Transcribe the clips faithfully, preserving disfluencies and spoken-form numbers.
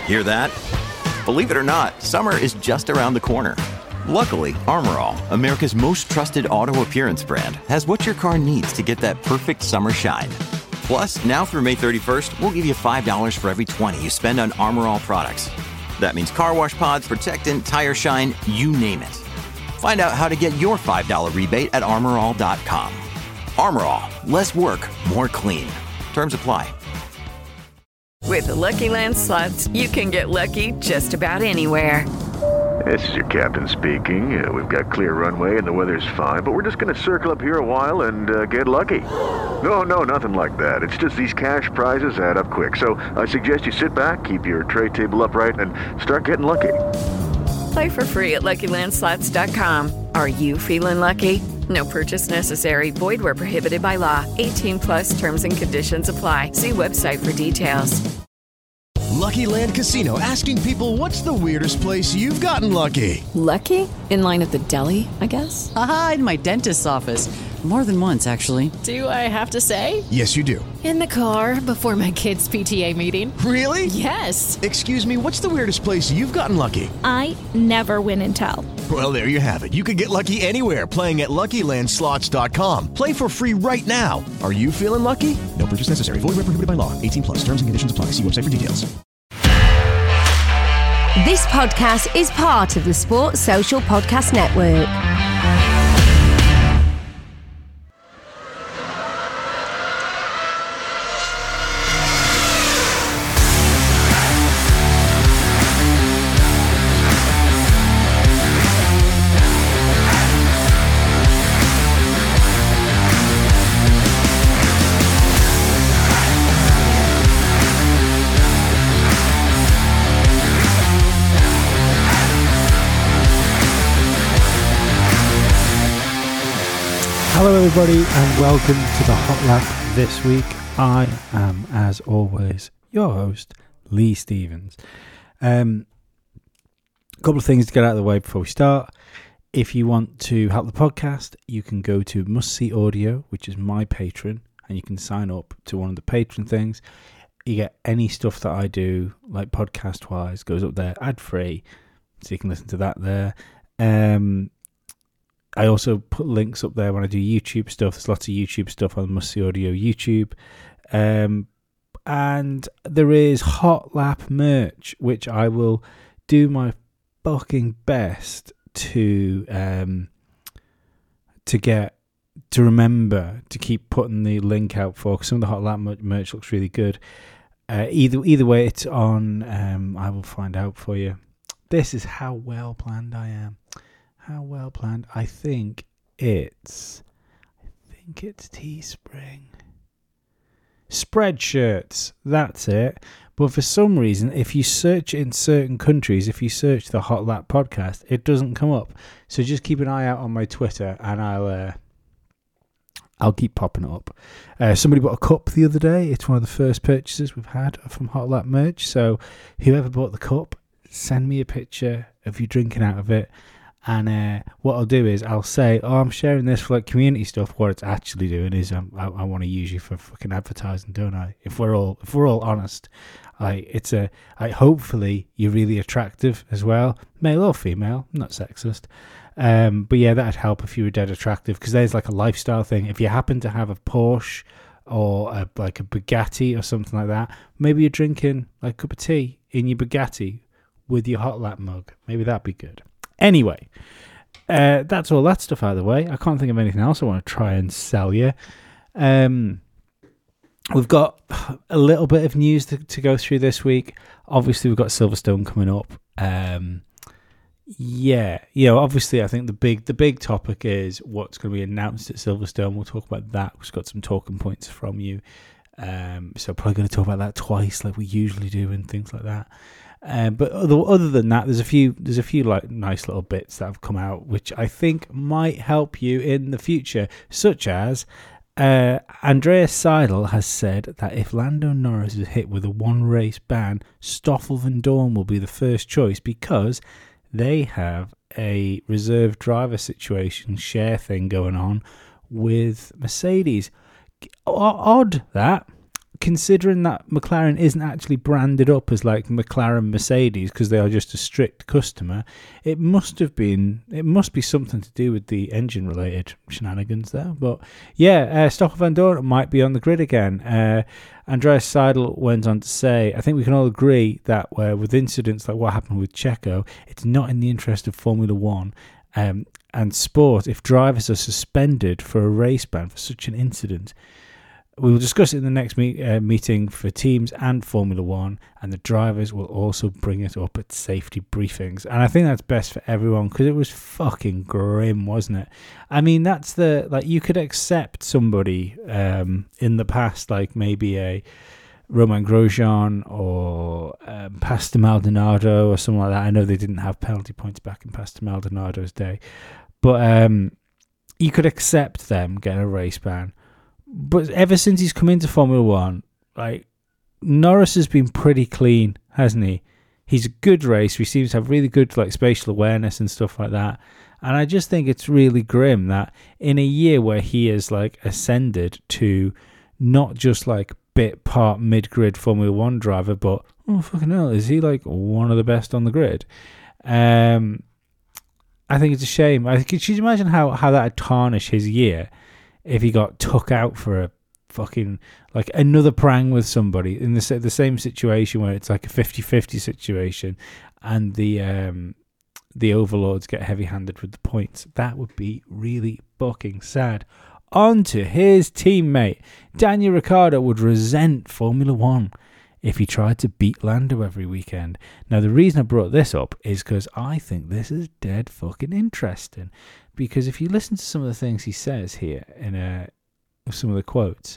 Hear that? Believe it or not, summer is just around the corner. Luckily, Armor All, America's most trusted auto appearance brand, has what your car needs to get that perfect summer shine. Plus, now through May thirty-first, we'll give you five dollars for every twenty you spend on Armor All products. That means car wash pods, protectant, tire shine, you name it. Find out how to get your five dollars rebate at armor all dot com. Armor All, less work, more clean. Terms apply. With the Lucky Land Slots, you can get lucky just about anywhere. This is your captain speaking. Uh, we've got clear runway and the weather's fine, but we're just going to circle up here a while and uh, get lucky. No, no, nothing like that. It's just these cash prizes add up quick. So I suggest you sit back, keep your tray table upright, and start getting lucky. Play for free at lucky land slots dot com. Are you feeling lucky? No purchase necessary. Void where prohibited by law. eighteen plus terms and conditions apply. See website for details. Lucky Land Casino, asking people, what's the weirdest place you've gotten lucky? Lucky? In line at the deli, I guess? Aha, in my dentist's office. More than once, actually. Do I have to say? Yes, you do. In the car before my kids' P T A meeting. Really? Yes. Excuse me, what's the weirdest place you've gotten lucky? I never win and tell. Well, there you have it. You can get lucky anywhere, playing at lucky land slots dot com. Play for free right now. Are you feeling lucky? No purchase necessary. Void where prohibited by law. eighteen plus. Terms and conditions apply. See website for details. This podcast is part of the Sports Social Podcast Network. Hello everybody and welcome to the Hot Lap this week. I am, as always, your host, Lee Stevens. Um, a couple of things to get out of the way before we start. If you want to help the podcast, you can go to Must See Audio, which is my patron, and you can sign up to one of the patron things. You get any stuff that I do, like podcast-wise, goes up there ad-free, so you can listen to that there. Um... I also put links up there when I do YouTube stuff. There's lots of YouTube stuff on Must See Audio YouTube. Um, and there is Hot Lap merch, which I will do my fucking best to um, to get, to remember to keep putting the link out for, because some of the Hot Lap merch looks really good. Uh, either either way, it's on. Um, I will find out for you. This is how well planned I am. How well planned. I think it's I think it's Teespring. Spreadshirts, that's it. But for some reason, if you search in certain countries, if you search the Hot Lap podcast, it doesn't come up. So just keep an eye out on my Twitter and I'll uh, I'll keep popping it up. Uh, somebody bought a cup the other day. It's one of the first purchases we've had from Hot Lap merch. So whoever bought the cup, send me a picture of you drinking out of it. And uh, what I'll do is I'll say, oh, I'm sharing this for like community stuff. What it's actually doing is um, I, I want to use you for fucking advertising, don't I? If we're all if we're all honest, like it's a. I hopefully you're really attractive as well, male or female, not sexist. Um, but yeah, that'd help if you were dead attractive, because there's like a lifestyle thing. If you happen to have a Porsche or a, like a Bugatti or something like that, maybe you're drinking like a cup of tea in your Bugatti with your Hot Lap mug. Maybe that'd be good. Anyway, uh, that's all that stuff out of the way. I can't think of anything else I want to try and sell you. Um, we've got a little bit of news to, to go through this week. Obviously, we've got Silverstone coming up. Um, yeah, you know, obviously, I think the big the big topic is what's going to be announced at Silverstone. We'll talk about that. We've got some talking points from you. Um, so probably going to talk about that twice like we usually do and things like that. Um, but other, other than that, there's a few there's a few like nice little bits that have come out which I think might help you in the future, such as uh, Andreas Seidel has said that if Lando Norris is hit with a one race ban, Stoffel Van Dorn will be the first choice because they have a reserve driver situation share thing going on with Mercedes. O- odd that. considering that McLaren isn't actually branded up as like McLaren Mercedes because they are just a strict customer, it must have been, it must be something to do with the engine related shenanigans there. But yeah, uh, Stoffel Vandoorne might be on the grid again. Uh, Andreas Seidel went on to say, I think we can all agree that uh, with incidents like what happened with Checo, it's not in the interest of Formula One um, and sport if drivers are suspended for a race ban for such an incident. We will discuss it in the next meet, uh, meeting for teams and Formula One, and the drivers will also bring it up at safety briefings. And I think that's best for everyone because it was fucking grim, wasn't it? I mean, that's the, like, you could accept somebody um, in the past, like maybe a Romain Grosjean or um, Pastor Maldonado or something like that. I know they didn't have penalty points back in Pastor Maldonado's day, but um, you could accept them getting a race ban. But ever since he's come into Formula One, like, Norris has been pretty clean, hasn't he? He's a good racer. He seems to have really good like spatial awareness and stuff like that. And I just think it's really grim that in a year where he has like ascended to not just like bit part mid-grid Formula One driver, but oh fucking hell, is he like one of the best on the grid? Um, I think it's a shame. I could you imagine how how that would tarnish his year if he got took out for a fucking, like, another prang with somebody in the, the same situation where it's like a fifty-fifty situation and the um, the overlords get heavy-handed with the points. That would be really fucking sad. On to his teammate. Daniel Ricciardo would resent Formula One if he tried to beat Lando every weekend. Now, the reason I brought this up is because I think this is dead fucking interesting. Because if you listen to some of the things he says here in uh, some of the quotes,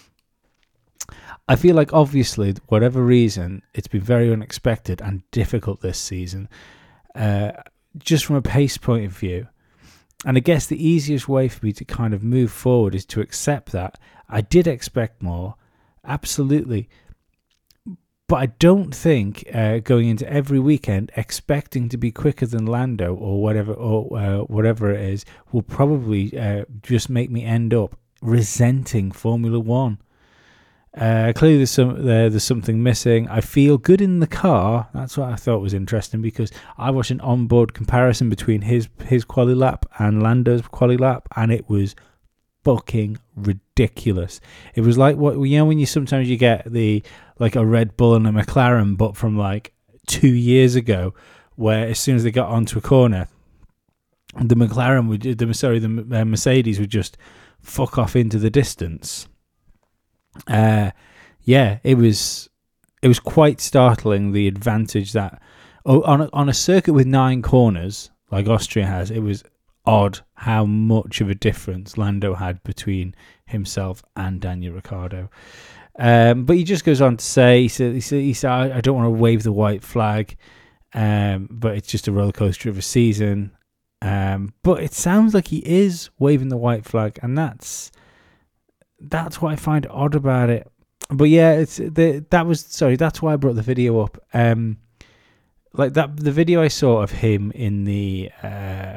I feel like obviously, whatever reason, it's been very unexpected and difficult this season, uh, just from a pace point of view. And I guess the easiest way for me to kind of move forward is to accept that. I did expect more, absolutely. But I don't think uh, going into every weekend expecting to be quicker than Lando or whatever or uh, whatever it is will probably uh, just make me end up resenting Formula One. Uh, clearly, there's some there, there's something missing. I feel good in the car. That's what I thought was interesting because I watched an onboard comparison between his his quali lap and Lando's quali lap, and it was fucking ridiculous. It was like what you know when you sometimes you get the like a Red Bull and a McLaren, but from like two years ago, where as soon as they got onto a corner, the McLaren would the sorry the Mercedes would just fuck off into the distance. Uh, yeah, it was it was quite startling the advantage that oh, on a, on a circuit with nine corners like Austria has. It was odd how much of a difference Lando had between himself and Daniel Ricciardo. Um, but he just goes on to say, he said, he said, he said I don't want to wave the white flag, um, but it's just a roller coaster of a season. Um, but it sounds like he is waving the white flag, and that's that's what I find odd about it. But yeah, it's the that was sorry. That's why I brought the video up. Um, like that, the video I saw of him in the uh,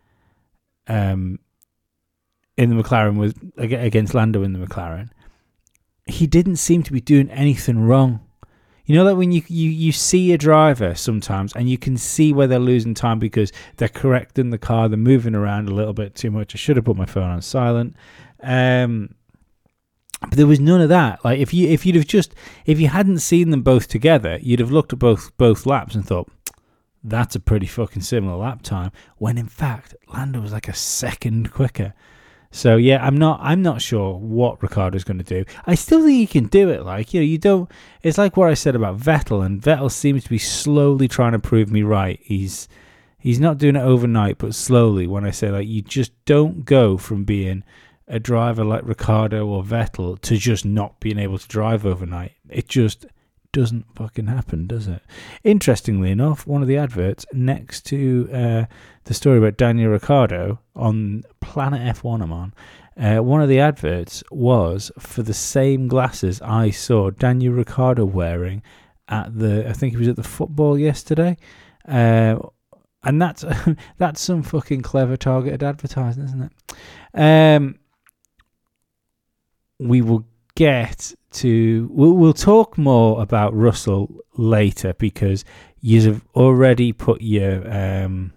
um, in the McLaren with against Lando in the McLaren. He didn't seem to be doing anything wrong. You know that when you, you, you see a driver sometimes and you can see where they're losing time because they're correcting the car, they're moving around a little bit too much. I should have put my phone on silent. Um, but there was none of that. Like if you if you'd have just if you hadn't seen them both together, you'd have looked at both both laps and thought, that's a pretty fucking similar lap time. When in fact, Lando was like a second quicker. So yeah, I'm not. I'm not sure what Ricciardo's going to do. I still think he can do it. Like you know, you don't. It's like what I said about Vettel, and Vettel seems to be slowly trying to prove me right. He's he's not doing it overnight, but slowly. When I say like, you just don't go from being a driver like Ricciardo or Vettel to just not being able to drive overnight. It just doesn't fucking happen, does it? Interestingly enough, one of the adverts next to uh, the story about Daniel Ricciardo on Planet F one I'm on, uh, one of the adverts was for the same glasses I saw Daniel Ricciardo wearing at the, I think he was at the football yesterday, uh, and that's that's some fucking clever targeted advertising, isn't it? Um, we will get to... We'll, we'll talk more about Russell later because you've already put your... Um,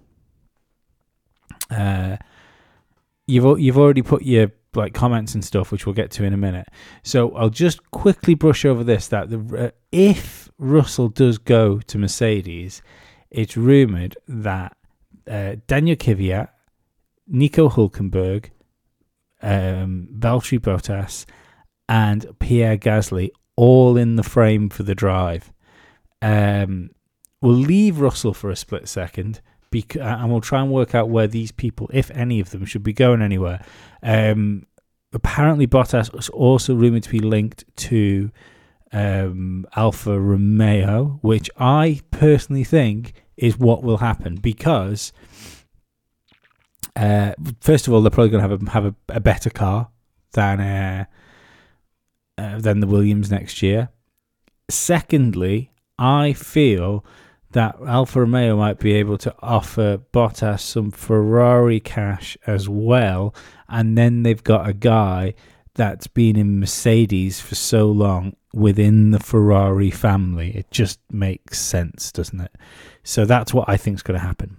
uh, you've you've already put your like comments and stuff, which we'll get to in a minute. So I'll just quickly brush over this, that the, uh, if Russell does go to Mercedes, it's rumoured that uh, Daniel Kvyat, Nico Hülkenberg, um, Valtteri Bottas and Pierre Gasly all in the frame for the drive. Um, we'll leave Russell for a split second, Because, and we'll try and work out where these people, if any of them, should be going anywhere. Um, apparently, Bottas was also rumoured to be linked to um, Alfa Romeo, which I personally think is what will happen because, uh, first of all, they're probably going to have a have a, a better car than uh, uh, than the Williams next year. Secondly, I feel that Alfa Romeo might be able to offer Bottas some Ferrari cash as well, and then they've got a guy that's been in Mercedes for so long within the Ferrari family. It just makes sense, doesn't it? So that's what I think is going to happen.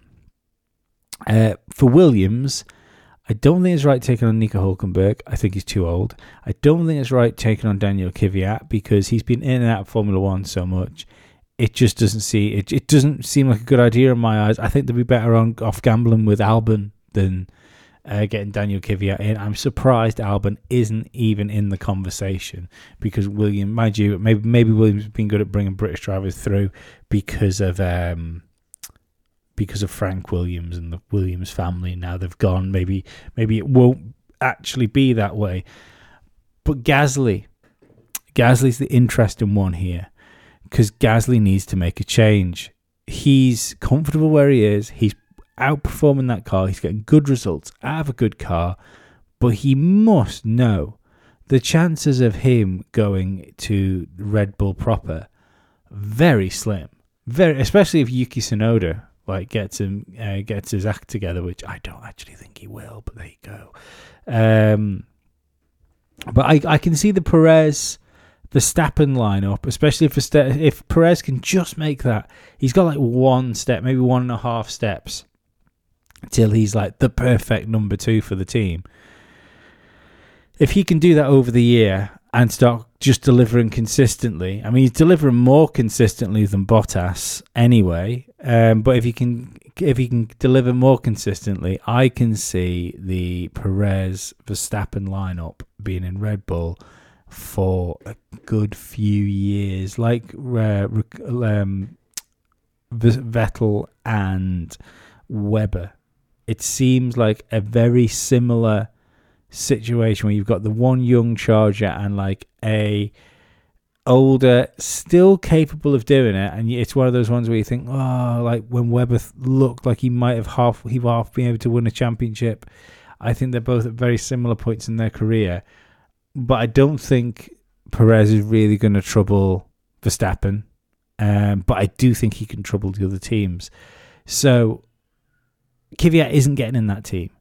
Uh, for Williams, I don't think it's right taking on Nico Hülkenberg. I think he's too old. I don't think it's right taking on Daniel Kvyat because he's been in and out of Formula One so much. It just doesn't see it. It doesn't seem like a good idea in my eyes. I think they'd be better on off gambling with Albon than uh, getting Daniel Kvyat in. I'm surprised Albon isn't even in the conversation because William, mind you, maybe maybe Williams has been good at bringing British drivers through because of um, because of Frank Williams and the Williams family. Now they've gone. Maybe maybe it won't actually be that way. But Gasly, Gasly's the interesting one here. Because Gasly needs to make a change. He's comfortable where he is. He's outperforming that car. He's getting good results out of a good car. But he must know the chances of him going to Red Bull proper, very slim. Very, especially if Yuki Tsunoda like gets him uh, gets his act together, which I don't actually think he will. But there you go. Um, but I, I can see the Perez Verstappen lineup, especially if Verstappen, if Perez can just make that. He's got like one step, maybe one and a half steps till he's like the perfect number two for the team. If he can do that over the year and start just delivering consistently, I mean, he's delivering more consistently than Bottas anyway. Um, but if he can, if he can deliver more consistently, I can see the Perez Verstappen lineup being in Red Bull for a good few years, like uh, um, Vettel and Webber. It seems like a very similar situation where you've got the one young charger and like a older, still capable of doing it, and it's one of those ones where you think, oh, like when Webber looked like he might have half, he half been able to win a championship. I think they're both at very similar points in their career. But I don't think Perez is really going to trouble Verstappen. Um, but I do think he can trouble the other teams. So Kvyat isn't getting in that team.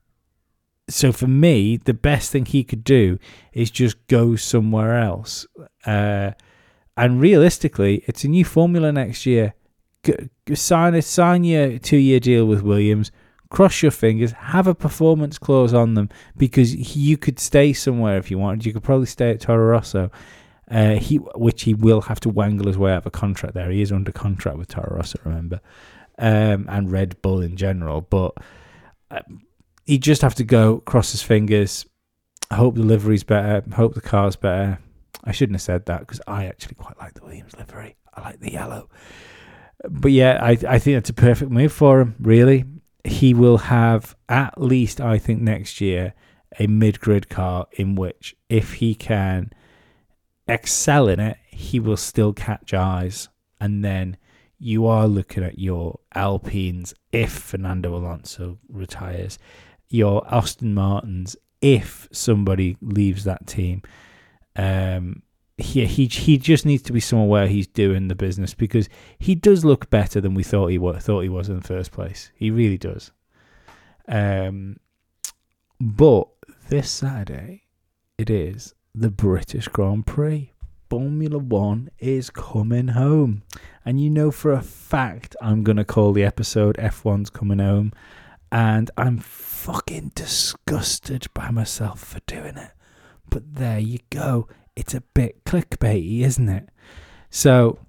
So for me, the best thing he could do is just go somewhere else. Uh, and realistically, it's a new formula next year. G- sign a sign your two-year deal with Williams. Cross your fingers, have a performance clause on them because you could stay somewhere if you wanted. You could probably stay at Toro Rosso, uh, he, which he will have to wangle his way out of a contract there. He is under contract with Toro Rosso, remember, um, and Red Bull in general. But uh, he'd just have to go, cross his fingers, hope the livery's better, hope the car's better. I shouldn't have said that because I actually quite like the Williams livery. I like the yellow. But yeah, I, I think that's a perfect move for him, really. He will have at least, I think, next year, a mid-grid car in which, if he can excel in it, he will still catch eyes. And then you are looking at your Alpines if Fernando Alonso retires, your Aston Martins if somebody leaves that team. Um, he, he, he just needs to be somewhere where he's doing the business because he does look better than we thought he was, thought he was in the first place. He really does. Um, but this Saturday, it is the British Grand Prix. Formula One is coming home. And you know for a fact I'm going to call the episode F one's Coming Home. And I'm fucking disgusted by myself for doing it. But there you go. It's a bit clickbaity, isn't it? So,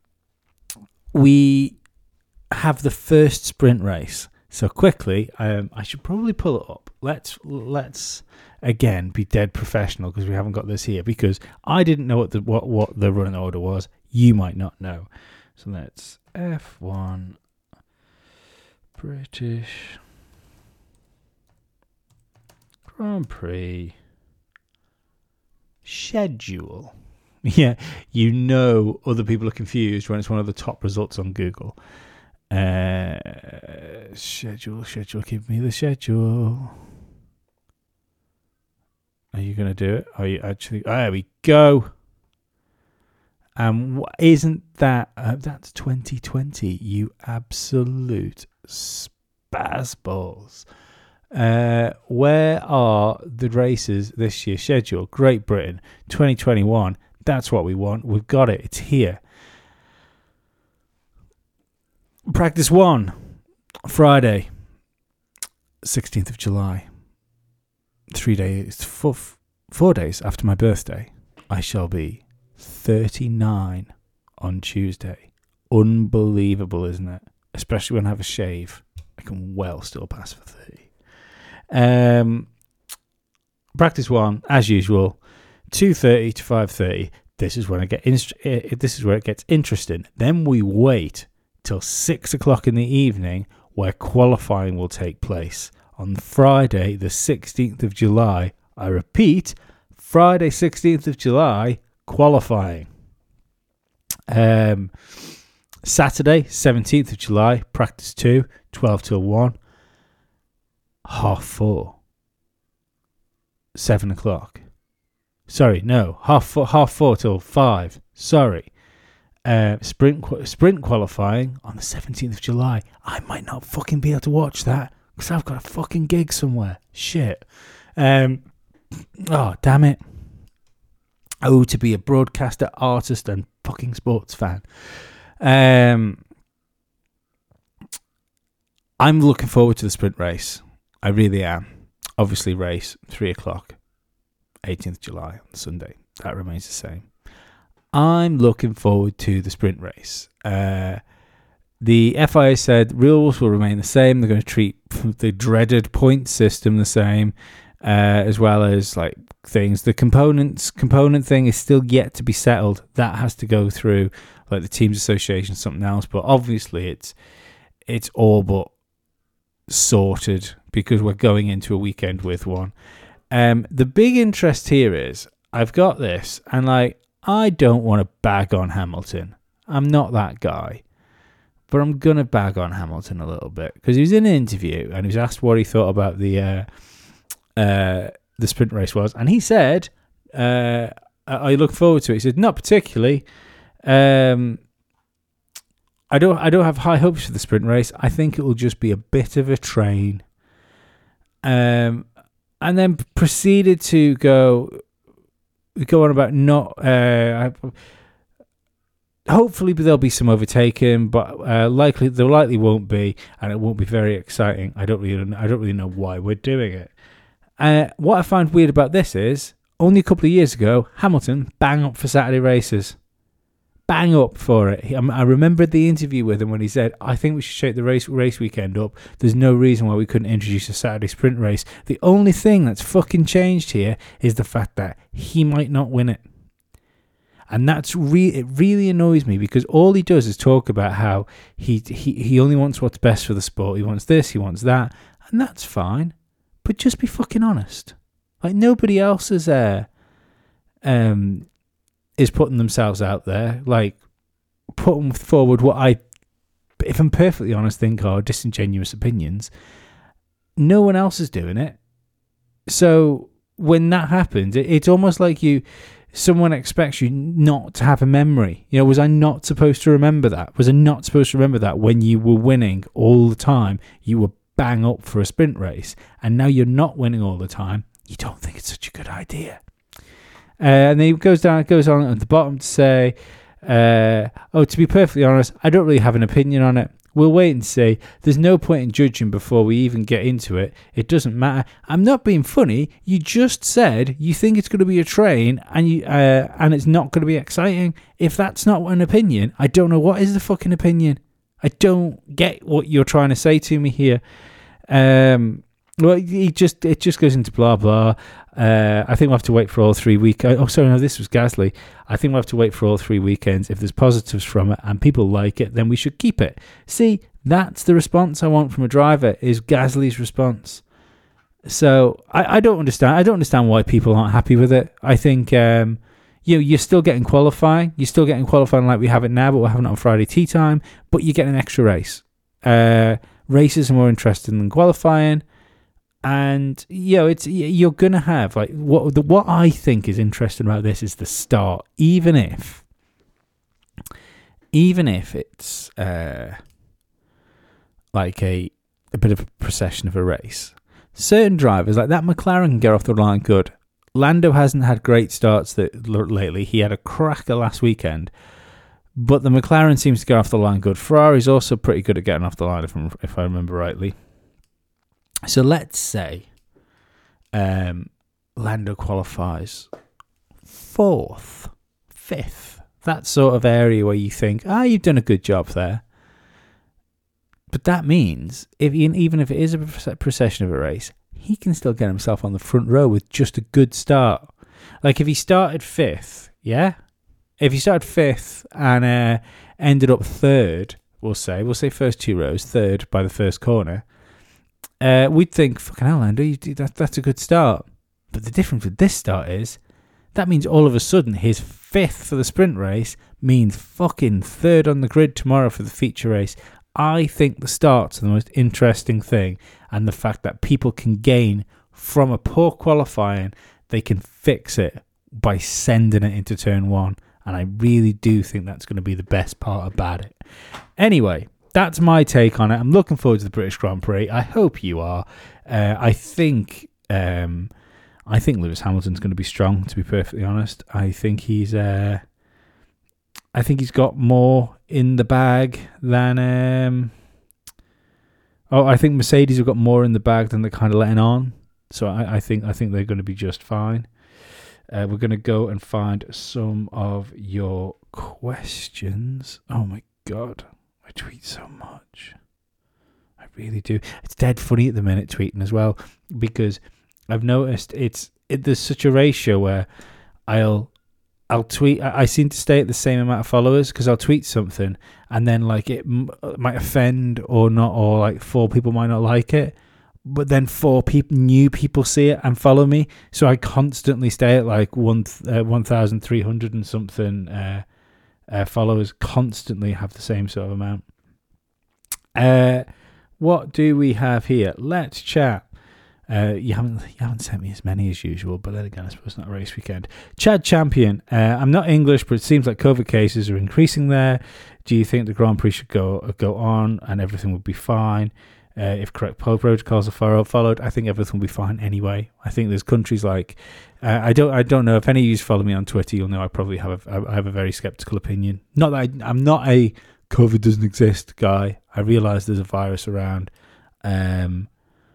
we have the first sprint race. So quickly, um, I should probably pull it up. Let's, let's again, be dead professional because we haven't got this here. Because I didn't know what the, what, what the running order was. You might not know. So let's F one British Grand Prix schedule. Yeah, you know other people are confused when it's one of the top results on Google. Uh, schedule, schedule, give me the schedule. Are you going to do it? Are you actually? Oh, there we go. Um, isn't that, uh, that's twenty twenty, you absolute spazballs. Uh, where are the races this year scheduled? Great Britain, twenty twenty-one. That's what we want. We've got it. It's here. Practice one, Friday, sixteenth of July. Three days, four, four days after my birthday, I shall be thirty-nine on Tuesday. Unbelievable, isn't it? Especially when I have a shave. I can well still pass for thirty. Um, practice one, as usual, two thirty to five thirty. This is when I get inst- this is where it gets interesting. Then we wait till six o'clock in the evening, where qualifying will take place on Friday, the sixteenth of July. I repeat, Friday, sixteenth of July, qualifying. Um, Saturday, seventeenth of July, practice two, twelve till one. Half four. Seven o'clock. Sorry, no, half four, half four till five. Sorry. Uh, sprint sprint qualifying on the seventeenth of July. I might not fucking be able to watch that because I've got a fucking gig somewhere. Shit. Um. Oh, damn it. Oh, to be a broadcaster, artist, and fucking sports fan. Um. I'm looking forward to the sprint race. I really am. Obviously, race three o'clock, eighteenth of July on Sunday. That remains the same. I'm looking forward to the sprint race. Uh, the F I A said rules will remain the same. They're going to treat the dreaded point system the same, uh, as well as like things. The components component thing is still yet to be settled. That has to go through like the teams association, something else. But obviously, it's it's all but sorted because we're going into a weekend with one. Um, the big interest here is I've got this, and like I don't want to bag on Hamilton. I'm not that guy, but I'm gonna bag on Hamilton a little bit because he was in an interview and he was asked what he thought about the uh, uh, the sprint race was, and he said, uh, "I look forward to it." He said, "Not particularly. Um, I don't. I don't have high hopes for the sprint race. I think it will just be a bit of a train." Um, and then proceeded to go go on about not. Uh, hopefully, there'll be some overtaking, but uh, likely there likely won't be, and it won't be very exciting. I don't really. I don't really know why we're doing it. Uh, what I find weird about this is only a couple of years ago, Hamilton bang up for Saturday races. Bang up for it. I remember the interview with him when he said, I think we should shake the race race weekend up. There's no reason why we couldn't introduce a Saturday sprint race. The only thing that's fucking changed here is the fact that he might not win it. And that's re- it really annoys me because all he does is talk about how he, he, he only wants what's best for the sport. He wants this, he wants that. And that's fine. But just be fucking honest. Like nobody else is there. Um... is putting themselves out there, like putting forward what I, if I'm perfectly honest, think are disingenuous opinions. No one else is doing it. So when that happens, it, it's almost like you, someone expects you not to have a memory. You know, was I not supposed to remember that? Was I not supposed to remember that when you were winning all the time? You were bang up for a sprint race, and now you're not winning all the time. You don't think it's such a good idea. Uh, and then he goes down, goes on at the bottom to say, uh, oh, to be perfectly honest, I don't really have an opinion on it. We'll wait and see. There's no point in judging before we even get into it. It doesn't matter. I'm not being funny. You just said you think it's going to be a train and you uh, and it's not going to be exciting. If that's not an opinion, I don't know what is the fucking opinion. I don't get what you're trying to say to me here. Um, well, he just it just goes into blah blah. Uh, I think we'll have to wait for all three week. Oh, sorry, no, this was Gasly. I think we'll have to wait for all three weekends. If there's positives from it and people like it, then we should keep it. See, that's the response I want from a driver, is Gasly's response. So I, I don't understand. I don't understand why people aren't happy with it. I think um, you know, you're still getting qualifying. You're still getting qualifying like we have it now, but we're having it on Friday tea time. But you get an extra race. Uh, races are more interesting than qualifying. And you know, it's you're gonna have like what the what I think is interesting about this is the start. Even if, even if it's uh, like a a bit of a procession of a race, certain drivers like that McLaren can get off the line good. Lando hasn't had great starts that lately. He had a cracker last weekend, but the McLaren seems to get off the line good. Ferrari's also pretty good at getting off the line, if I'm, if I remember rightly. So let's say um, Lando qualifies fourth, fifth, that sort of area where you think, ah, you've done a good job there. But that means, if even if it is a procession of a race, he can still get himself on the front row with just a good start. Like if he started fifth, yeah? If he started fifth and uh, ended up third, we'll say, we'll say first two rows, third by the first corner, Uh, we'd think, fucking hell, Lando, you, that, that's a good start. But the difference with this start is, that means all of a sudden his fifth for the sprint race means fucking third on the grid tomorrow for the feature race. I think the starts are the most interesting thing, and the fact that people can gain from a poor qualifying, they can fix it by sending it into turn one. And I really do think that's going to be the best part about it. Anyway, that's my take on it. I'm looking forward to the British Grand Prix. I hope you are. Uh, I think um, I think Lewis Hamilton's going to be strong, to be perfectly honest. I think he's uh, I think he's got more in the bag than um, oh, I think Mercedes have got more in the bag than they're kind of letting on. So I, I think I think they're going to be just fine. Uh, we're going to go and find some of your questions. Oh my God. I tweet so much. I really do. It's dead funny at the minute tweeting as well, because I've noticed it's it, there's such a ratio where I'll I'll tweet. I, I seem to stay at the same amount of followers because I'll tweet something and then like it m- might offend or not, or like four people might not like it, but then four people, new people see it and follow me. So I constantly stay at like one uh, one thousand three hundred and something. Uh, Uh, followers constantly have the same sort of amount. Uh, what do we have here? Let's chat. Uh, you haven't you haven't sent me as many as usual, but then again, I suppose it's not a race weekend. Chad Champion. Uh, I'm not English, but it seems like COVID cases are increasing there. Do you think the Grand Prix should go go on and everything would be fine? Uh, if correct protocols are followed, I think everything will be fine anyway. I think there's countries like uh, I don't I don't know if any of you follow me on Twitter, you'll know I probably have a, I have a very skeptical opinion. Not that I, I'm not a COVID doesn't exist guy. I realise there's a virus around. Um,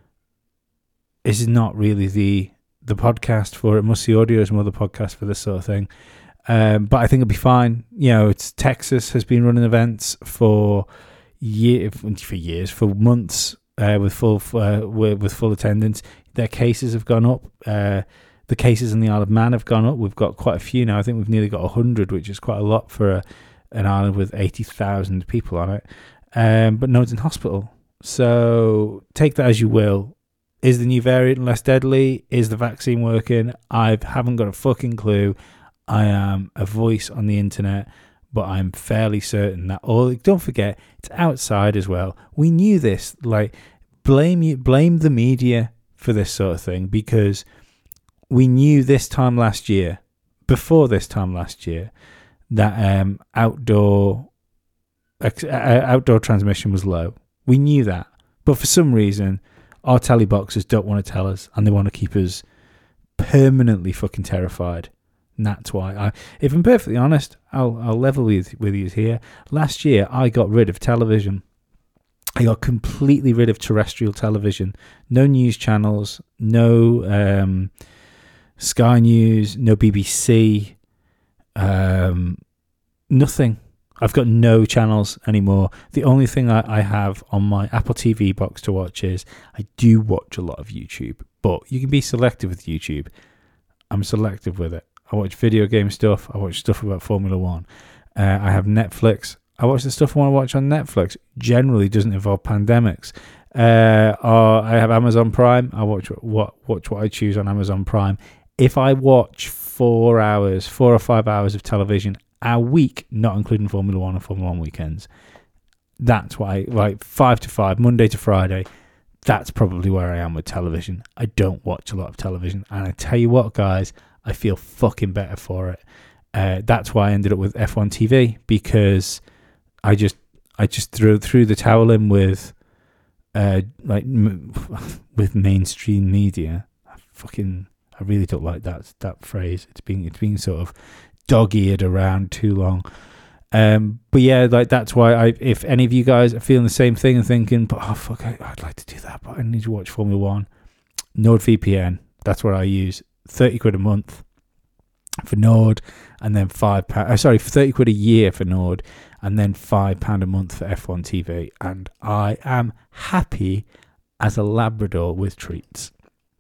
this is not really the the podcast for it. Must See Audio is another podcast for this sort of thing. Um, but I think it'll be fine. You know, it's Texas has been running events for. Year for years, for months, uh, with full uh, with full attendance. Their cases have gone up. Uh, the cases in the Isle of Man have gone up. We've got quite a few now. I think we've nearly got a hundred, which is quite a lot for a, an island with eighty thousand people on it. Um, but no one's in hospital. So take that as you will. Is the new variant less deadly? Is the vaccine working? I haven't got a fucking clue. I am a voice on the internet. But I'm fairly certain that all. Don't forget, it's outside as well. We knew this. Like, blame you, blame the media for this sort of thing, because we knew this time last year, before this time last year, that um, outdoor uh, outdoor transmission was low. We knew that, but for some reason, our telly boxes don't want to tell us, and they want to keep us permanently fucking terrified. And that's why I, if I'm perfectly honest, I'll I'll level with with you here. Last year I got rid of television. I got completely rid of terrestrial television. No news channels, no um, Sky News, no B B C, um, nothing. I've got no channels anymore. The only thing I, I have on my Apple T V box to watch is I do watch a lot of YouTube, but you can be selective with YouTube. I'm selective with it. I watch video game stuff. I watch stuff about Formula One. Uh, I have Netflix. I watch the stuff I want to watch on Netflix. Generally doesn't involve pandemics. Uh, or I have Amazon Prime. I watch what watch what I choose on Amazon Prime. If I watch four hours, four or five hours of television a week, not including Formula One and Formula One weekends, that's why, like five to five, Monday to Friday, that's probably where I am with television. I don't watch a lot of television. And I tell you what, guys, I feel fucking better for it. Uh, that's why I ended up with F one T V, because I just I just threw threw the towel in with uh like m- with mainstream media. I fucking I really don't like that that phrase. It's being it's being sort of dog-eared around too long. Um, but yeah, like that's why I. If any of you guys are feeling the same thing and thinking, but oh fuck, I, I'd like to do that, but I need to watch Formula One. NordVPN. That's what I use. Thirty quid a month for Nord, and then five pound. Uh, sorry, thirty quid a year for Nord, and then five pound a month for F one T V. And I am happy as a Labrador with treats.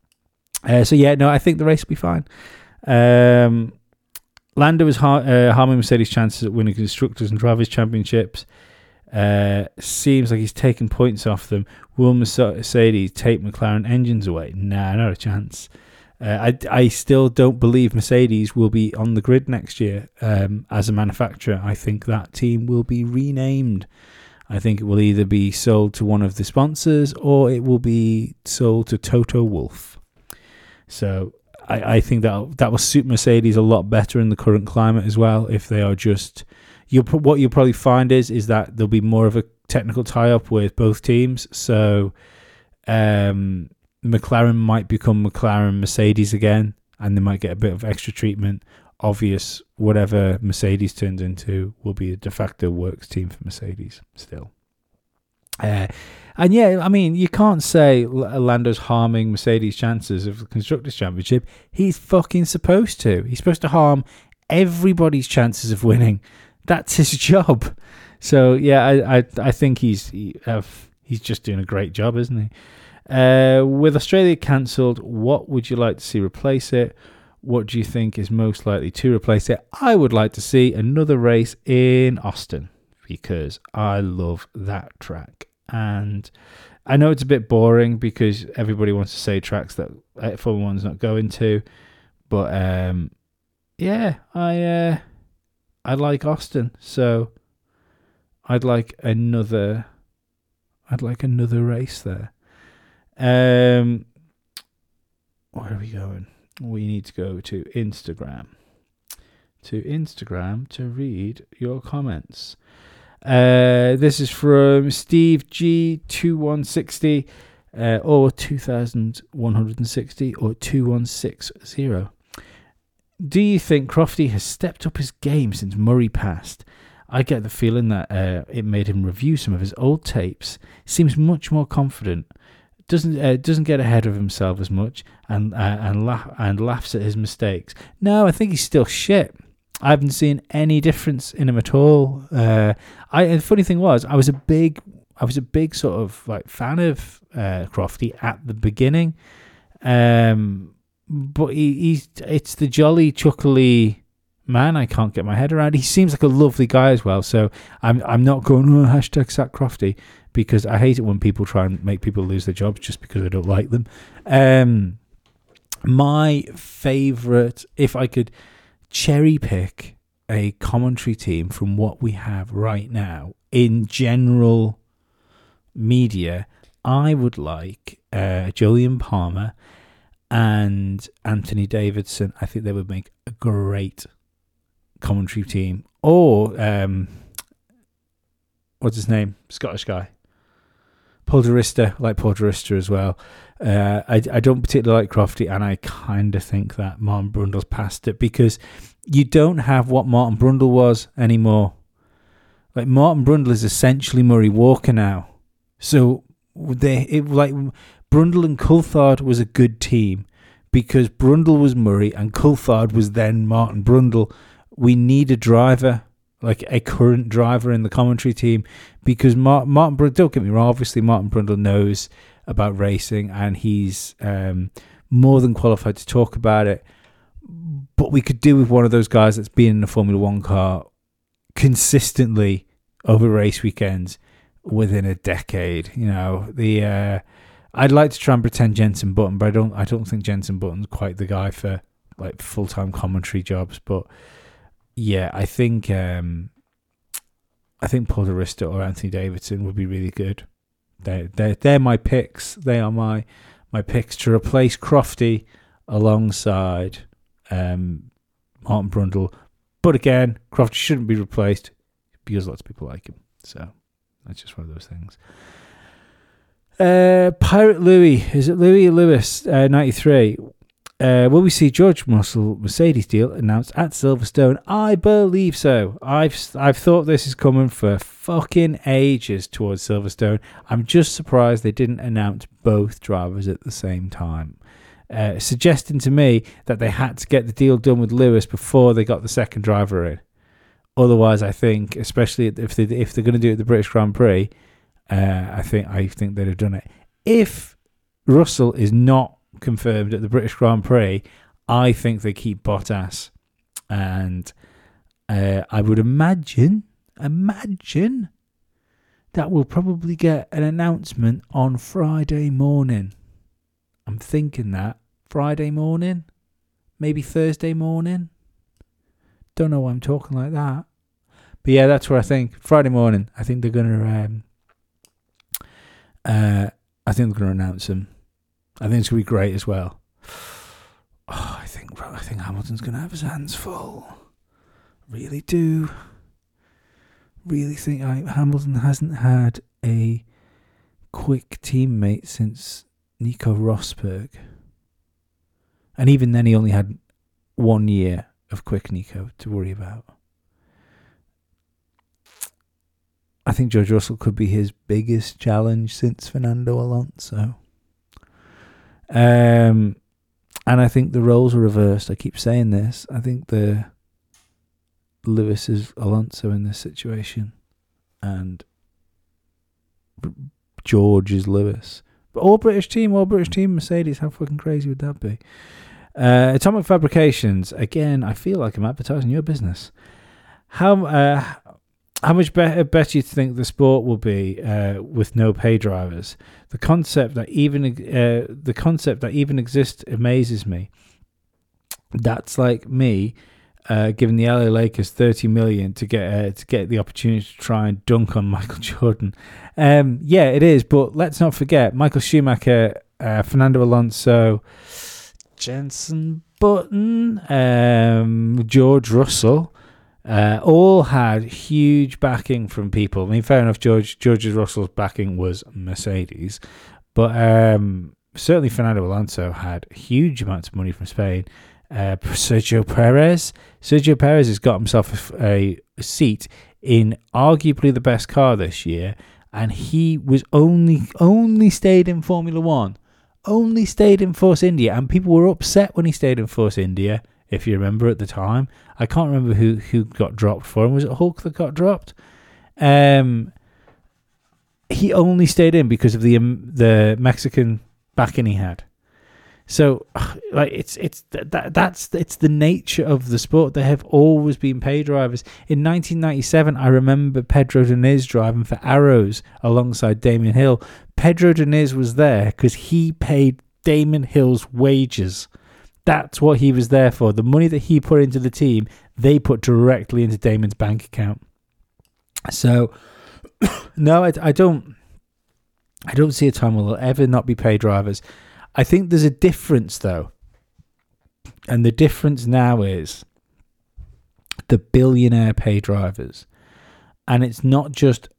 Uh, so yeah, no, I think the race will be fine. Um, Lando is har- uh, harming Mercedes' chances at winning constructors and drivers' championships. Uh, seems like he's taking points off them. Will Mercedes take McLaren engines away? Nah, not a chance. Uh, I, I still don't believe Mercedes will be on the grid next year um, as a manufacturer. I think that team will be renamed. I think it will either be sold to one of the sponsors or it will be sold to Toto Wolff. So I, I think that that will suit Mercedes a lot better in the current climate as well. If they are just, you'll what you'll probably find is is that there'll be more of a technical tie-up with both teams. So um, McLaren might become McLaren Mercedes again, and they might get a bit of extra treatment. Obvious, whatever Mercedes turns into will be a de facto works team for Mercedes still. Uh, and yeah, I mean, you can't say Lando's harming Mercedes' chances of the Constructors' Championship. He's fucking supposed to. He's supposed to harm everybody's chances of winning. That's his job. So yeah, I I, I think he's he, uh, he's just doing a great job, isn't he? Uh, with Australia cancelled, what would you like to see replace it? What do you think is most likely to replace it? I would like to see another race in Austin because I love that track. And I know it's a bit boring because everybody wants to say tracks that Formula One's not going to. But um, yeah, I uh, I like Austin. So I'd like another I'd like another race there. Um, where are we going? We need to go to Instagram. To Instagram to read your comments. Uh, this is from Steve G two one six zero uh, or two thousand one hundred sixty or two one six zero. Do you think Crofty has stepped up his game since Murray passed? I get the feeling that uh, it made him review some of his old tapes. Seems much more confident. Doesn't uh, doesn't get ahead of himself as much and uh, and laugh and laughs at his mistakes. No, I think he's still shit. I haven't seen any difference in him at all. Uh, I the funny thing was, I was a big, I was a big sort of like fan of uh, Crofty at the beginning, um, but he, he's it's the jolly, chuckly man I can't get my head around. He seems like a lovely guy as well. So I'm I'm not going oh, hashtag sack Crofty because I hate it when people try and make people lose their jobs just because I don't like them. Um, my favourite, if I could cherry pick a commentary team from what we have right now in general media, I would like uh, Jolyon Palmer and Anthony Davidson. I think they would make a great commentary team. Or um, what's his name? Scottish guy. Paul di Resta, I like Paul di Resta as well. Uh, I, I don't particularly like Crofty, and I kind of think that Martin Brundle's past it because you don't have what Martin Brundle was anymore. Like Martin Brundle is essentially Murray Walker now. So they it like Brundle and Coulthard was a good team because Brundle was Murray and Coulthard was then Martin Brundle. We need a driver, like a current driver in the commentary team, because Martin, Martin Brundle, don't get me wrong, obviously Martin Brundle knows about racing and he's um, more than qualified to talk about it. But we could do with one of those guys that's been in a Formula One car consistently over race weekends within a decade. You know, the uh, I'd like to try and pretend Jenson Button, but I don't. I don't think Jenson Button's quite the guy for like full time commentary jobs. But yeah, I think um, I think Paul di Resta or Anthony Davidson would be really good. They they they're my picks. They are my my picks to replace Crofty alongside um, Martin Brundle. But again, Crofty shouldn't be replaced because lots of people like him. So that's just one of those things. Uh, Pirate Louis, is it Louis Lewis, uh, ninety-three? Uh, will we see George Russell Mercedes deal announced at Silverstone? I believe so. I've I've thought this is coming for fucking ages towards Silverstone. I'm just surprised they didn't announce both drivers at the same time, uh, suggesting to me that they had to get the deal done with Lewis before they got the second driver in. Otherwise, I think, especially if they if they're going to do it at the British Grand Prix, uh, I think I think they'd have done it. If Russell is not confirmed at the British Grand Prix, I think they keep Bottas, and uh, I would imagine, imagine that we'll probably get an announcement on Friday morning. I'm thinking that Friday morning, maybe Thursday morning. Don't know why I'm talking like that, but yeah, that's what I think. Friday morning, I think they're gonna. Um, uh, I think they're gonna announce them. I think it's going to be great as well. Oh, I think I think Hamilton's going to have his hands full. Really do. Really think I, Hamilton hasn't had a quick teammate since Nico Rosberg. And even then he only had one year of quick Nico to worry about. I think George Russell could be his biggest challenge since Fernando Alonso. Um, and I think the roles are reversed. I keep saying this. I think the Lewis is Alonso in this situation, and George is Lewis. But all British team, all British team, Mercedes. How fucking crazy would that be? Uh, Atomic Fabrications. Again, I feel like I'm advertising your business. How uh, how much better, better you think the sport will be uh, with no pay drivers? The concept that even uh, the concept that even exists amazes me. That's like me uh, giving the L A Lakers thirty million to get uh, to get the opportunity to try and dunk on Michael Jordan. Um, yeah, it is. But let's not forget Michael Schumacher, uh, Fernando Alonso, Jenson Button, um, George Russell. Uh, all had huge backing from people. I mean, fair enough, George George Russell's backing was Mercedes, but um, certainly Fernando Alonso had huge amounts of money from Spain. Uh, Sergio Perez. Sergio Perez has got himself a, a seat in arguably the best car this year, and he was only only stayed in Formula One, only stayed in Force India, and people were upset when he stayed in Force India. If you remember at the time, I can't remember who, who got dropped for him. Was it Hulk that got dropped? Um, he only stayed in because of the um, the Mexican backing he had. So, like, it's it's that that's it's the nature of the sport. There have always been pay drivers. In nineteen ninety-seven, I remember Pedro Diniz driving for Arrows alongside Damon Hill. Pedro Diniz was there because he paid Damon Hill's wages. That's what he was there for. The money that he put into the team, they put directly into Damon's bank account. So, no, I, I don't. I don't see a time where there'll ever not be pay drivers. I think there's a difference, though, and the difference now is the billionaire pay drivers, and it's not just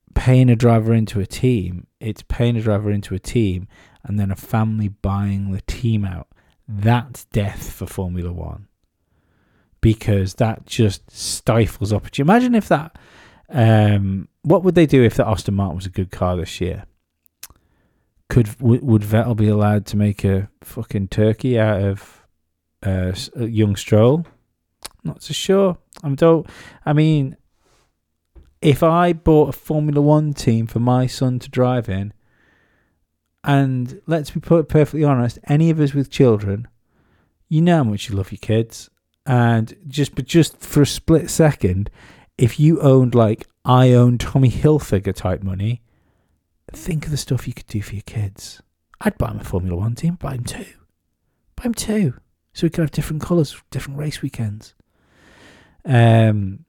paying a driver into a team. It's paying a driver into a team and then a family buying the team out. That's death for Formula One. Because that just stifles opportunity. Imagine if that... Um, what would they do if the Aston Martin was a good car this year? Could w- Would Vettel be allowed to make a fucking turkey out of uh, a young Stroll? Not so sure. I don't... I mean... If I bought a Formula One team for my son to drive in, and let's be put perfectly honest, any of us with children, you know how much you love your kids, and just but just for a split second, if you owned like I own Tommy Hilfiger type money, think of the stuff you could do for your kids. I'd buy him a Formula One team, buy him two, buy him two, so we could have different colours, different race weekends. Um.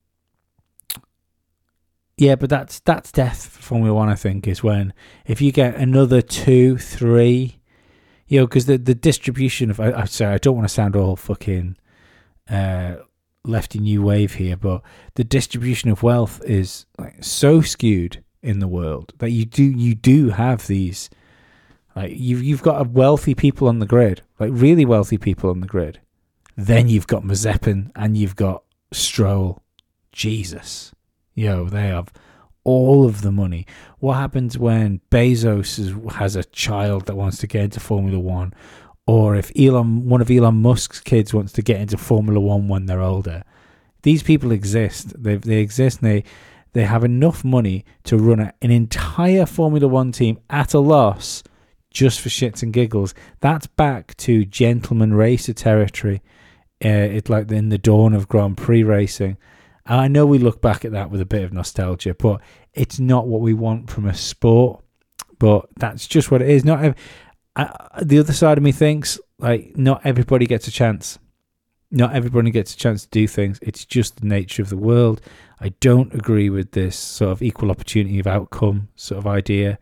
Yeah, but that's that's death for Formula One, I think, is when if you get another two, three, you know, because the, the distribution of, I, I say, I don't want to sound all fucking uh, lefty new wave here, but the distribution of wealth is like so skewed in the world that you do you do have these, like you've you've got wealthy people on the grid, like really wealthy people on the grid. Then you've got Mazepin and you've got Stroll. Jesus. Yo, they have all of the money. What happens when Bezos is, has a child that wants to get into Formula One, or if Elon, one of Elon Musk's kids wants to get into Formula One when they're older? These people exist. They they exist, and they they have enough money to run a, an entire Formula One team at a loss just for shits and giggles. That's back to gentleman racer territory. Uh, it's like in the dawn of Grand Prix racing. I know we look back at that with a bit of nostalgia, but it's not what we want from a sport. But that's just what it is. Not ev- I, the other side of me thinks like not everybody gets a chance. Not everybody gets a chance to do things. It's just the nature of the world. I don't agree with this sort of equal opportunity of outcome sort of idea.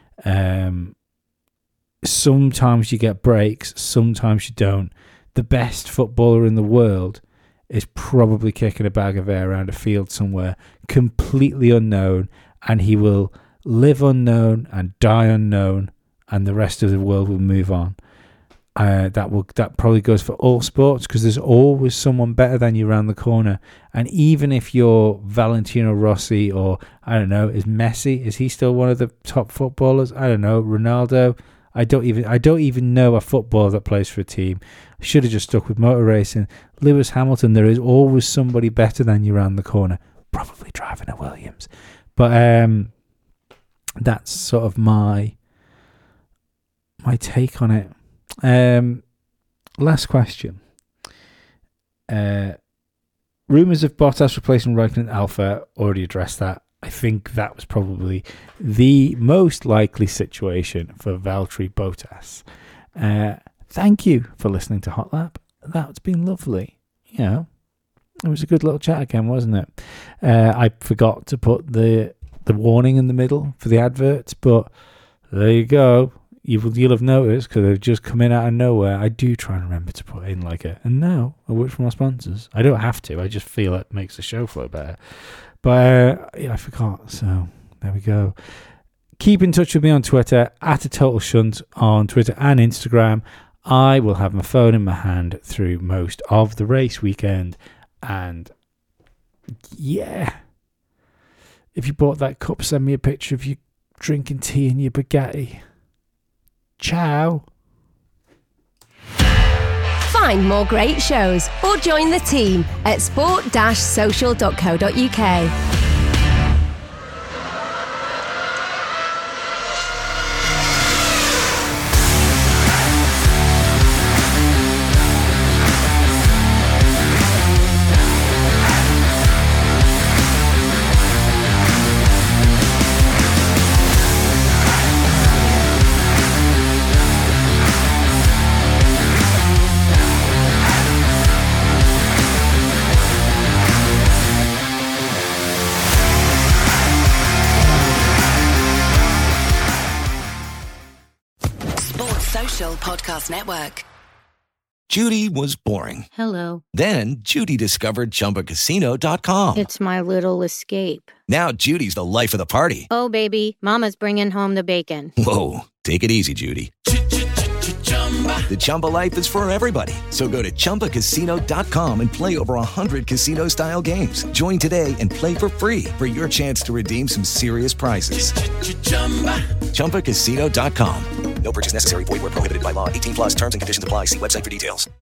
Um, sometimes you get breaks, sometimes you don't. The best footballer in the world is probably kicking a bag of air around a field somewhere, completely unknown, and he will live unknown and die unknown, and the rest of the world will move on. Uh, that will that probably goes for all sports, because there's always someone better than you around the corner. And even if you're Valentino Rossi, or I don't know, is Messi, is he still one of the top footballers? I don't know, Ronaldo. I don't even I don't even know a footballer that plays for a team. I should have just stuck with motor racing. Lewis Hamilton, there is always somebody better than you around the corner, probably driving a Williams. But um, that's sort of my my take on it. Um, last question. Uh, rumours of Bottas replacing Raikkonen Alpha, already addressed that. I think that was probably the most likely situation for Valtteri Bottas. Uh, thank you for listening to Hot Lap. That's been lovely. You know, it was a good little chat again, wasn't it? Uh, I forgot to put the the warning in the middle for the adverts, but there you go. You'll, you'll have noticed, because they've just come in out of nowhere. I do try and remember to put in like a, and now I work for my sponsors. I don't have to. I just feel it makes the show flow better. But uh, yeah, I forgot. So there we go. Keep in touch with me on Twitter, at a total shunt on Twitter and Instagram. I will have my phone in my hand through most of the race weekend. And yeah, if you bought that cup, send me a picture of you drinking tea in your Bugatti. Ciao. Find more great shows or join the team at sport dash social dot co dot uk. Podcast Network. Judy was boring. Hello. Then Judy discovered Chumba Casino dot com. It's my little escape. Now Judy's the life of the party. Oh, baby, mama's bringing home the bacon. Whoa, take it easy, Judy. The Chumba life is for everybody. So go to Chumba Casino dot com and play over one hundred casino-style games. Join today and play for free for your chance to redeem some serious prizes. Chumba Casino dot com. No purchase necessary. Void where prohibited by law. eighteen plus terms and conditions apply. See website for details.